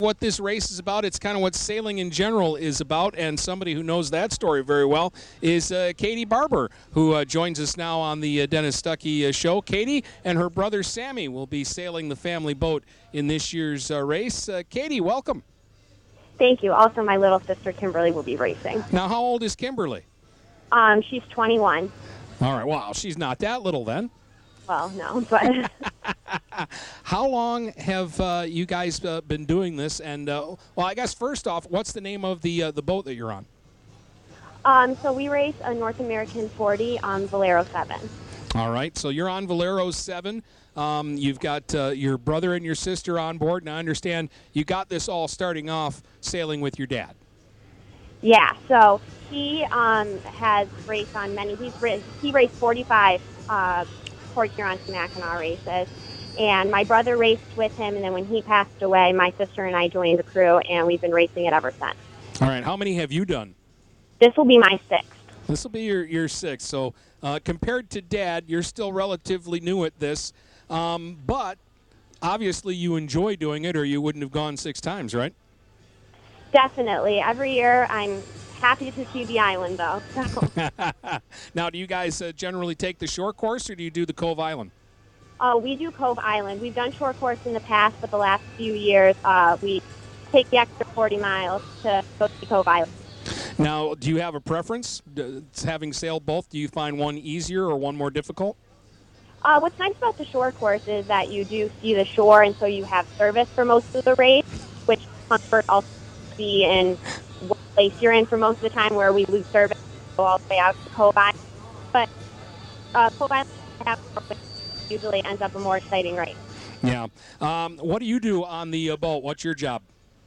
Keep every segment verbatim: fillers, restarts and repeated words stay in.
What this race is about. It's kind of what sailing in general is about, and somebody who knows that story very well is uh, Katie Barber, who uh, joins us now on the uh, Dennis Stuckey uh, show. Katie and her brother Sammy will be sailing the family boat in this year's uh, race. Uh, Katie, welcome. Thank you. Also, my little sister Kimberly will be racing. Now, how old is Kimberly? Um, she's twenty-one. All right. Wow, she's not that little then. Well, no, but how long have uh, you guys uh, been doing this? And uh, well, I guess first off, what's the name of the uh, the boat that you're on? um, so we race a North American forty on Valero seven. All right, so you're on Valero seven. Um, you've got uh, your brother and your sister on board, and I understand you got this all starting off sailing with your dad. Yeah, so he um, has raced on many. He's raced, he raced forty-five uh, Port Huron to Mackinac races, and my brother raced with him. And then when he passed away, my sister and I joined the crew, and we've been racing it ever since. All right, how many have you done? This will be my sixth. This will be your your sixth. So uh, compared to Dad, you're still relatively new at this, um, but obviously you enjoy doing it, or you wouldn't have gone six times, right? Definitely. Every year, I'm happy to see the island, though. Now, do you guys uh, generally take the short course, or do you do the Cove Island? Uh, we do Cove Island. We've done short course in the past, but the last few years, uh, we take the extra forty miles to go to Cove Island. Now, do you have a preference? D- having sailed both, do you find one easier or one more difficult? Uh, what's nice about the short course is that you do see the shore, and so you have service for most of the race, which comfort also be in what place you're in for most of the time, where we lose service, go all the way out to Cove Island. But uh, Cove Island usually ends up a more exciting race. Yeah. Um, what do you do on the uh, boat? What's your job?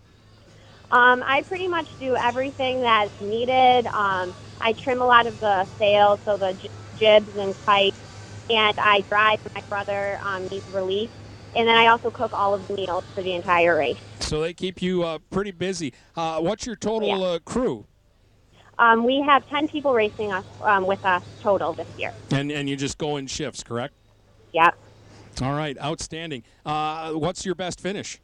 Um, I pretty much do everything that's needed. Um, I trim a lot of the sails, so the j- jibs and kites, and I drive when my brother um, needs relief. And then I also cook all of the meals for the entire race. So they keep you uh, pretty busy. Uh, what's your total Yeah. uh, crew? Um, we have ten people racing us um, with us total this year. And and you just go in shifts, correct? Yep. All right, outstanding. Uh, what's your best finish?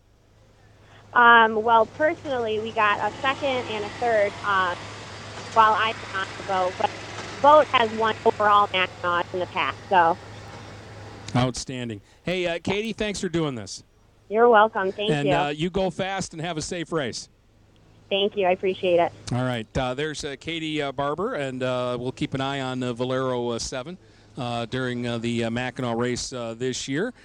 Um, well, personally, we got a second and a third um, while I was on the boat. But the boat has won overall Mackinac in the past, so. Outstanding. Hey, uh, Katie, thanks for doing this. You're welcome. Thank and, you. And uh, you go fast and have a safe race. Thank you. I appreciate it. All right. Uh, there's uh, Katie uh, Barber, and uh, we'll keep an eye on uh, Valero uh, seven uh, during uh, the uh, Mackinac race uh, this year.